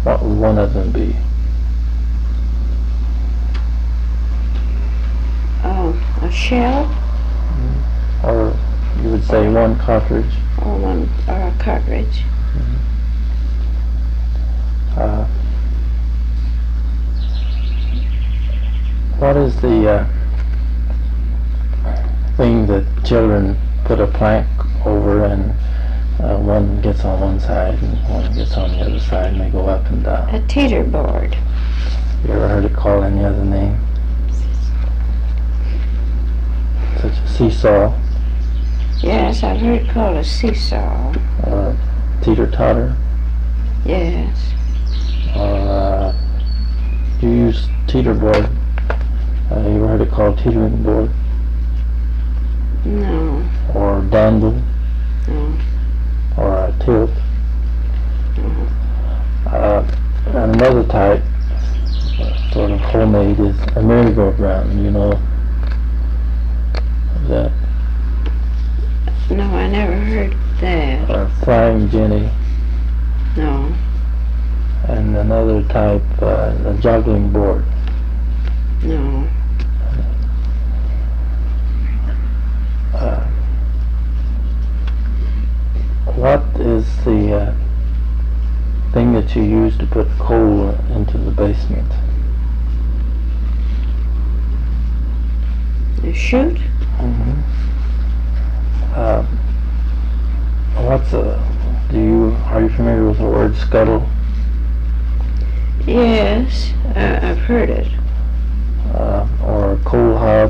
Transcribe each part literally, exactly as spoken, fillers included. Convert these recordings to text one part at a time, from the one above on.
What would one of them be? Oh, a shell? Mm-hmm. Or you would say one cartridge? Or one, or a cartridge. Mm-hmm. Uh, what is the uh, thing that children put a plank over and uh, one gets on one side and one gets on the other side and they go up and down? A teeter board. You ever heard it called any other name? Such a seesaw? Yes, I've heard it called a seesaw. Or a teeter-totter? Yes. Or uh, you use teeter board. Uh, you ever heard it called teetering board? No. Or dandle? No. Or a tilt? No. Uh, and another type, uh, sort of homemade, is a merry-go-round. You know that? No, I never heard that. Or flying jenny. No. And another type, uh, a juggling board. No. Uh, what is the uh, thing that you use to put coal into the basement? A chute? Mm-hmm. Uh, what's a, do you, are you familiar with the word scuttle? Yes, uh, I've heard it. Uh, or a coal hob?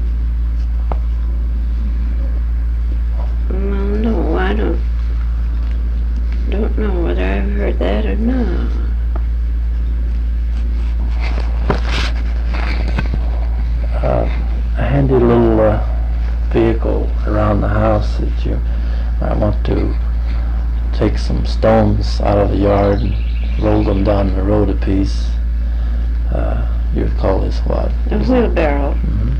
Well, no, I don't, don't know whether I've heard that or not. Uh, a handy little uh, vehicle around the house that you might want to take some stones out of the yard and roll them down the road a piece. Uh, you would call this what? A wheelbarrow. Mm-hmm.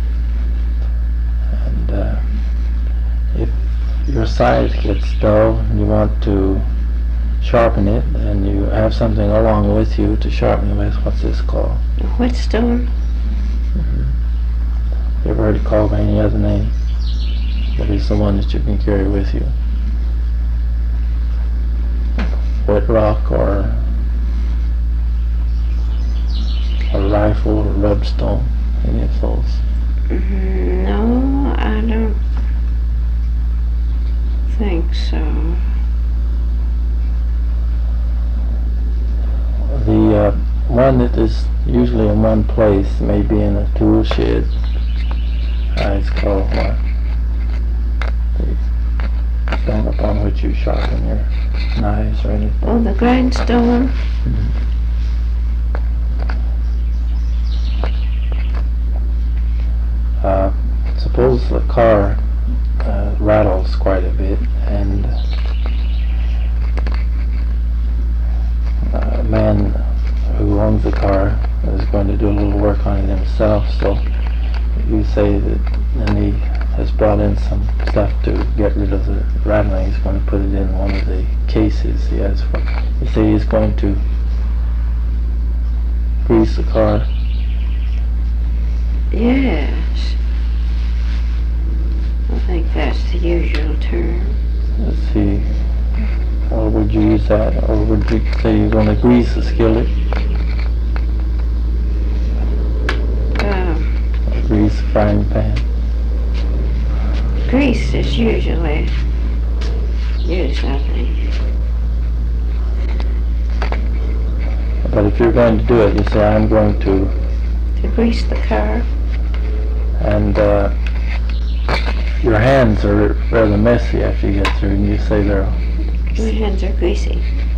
And uh, if your size gets dull and you want to sharpen it and you have something along with you to sharpen it with, what's this called? A whetstone. Mm-hmm. You ever heard it called by any other name? What is the one that you can carry with you? Wet rock or a rifle or rubstone, any of those? Mm, no, I don't think so. The uh, one that is usually in one place, maybe in a tool shed, uh, it's called what? The stone upon which you sharpen your knives or anything. Oh, the grindstone? Mm-hmm. Uh, suppose the car uh, rattles quite a bit and a man who owns the car is going to do a little work on it himself, so you say that, and he has brought in some stuff to get rid of the rattling. He's going to put it in one of the cases he has for, you say he's going to grease the car. Yes. I think that's the usual term. Let's see. Or would you use that? Or would you say you're going to grease the skillet? Uh, Or grease the frying pan? grease is usually used, I think. But if you're going to do it, you say, I'm going to... To grease the car? And uh, your hands are rather messy after you get through, and you say they're... My hands are greasy.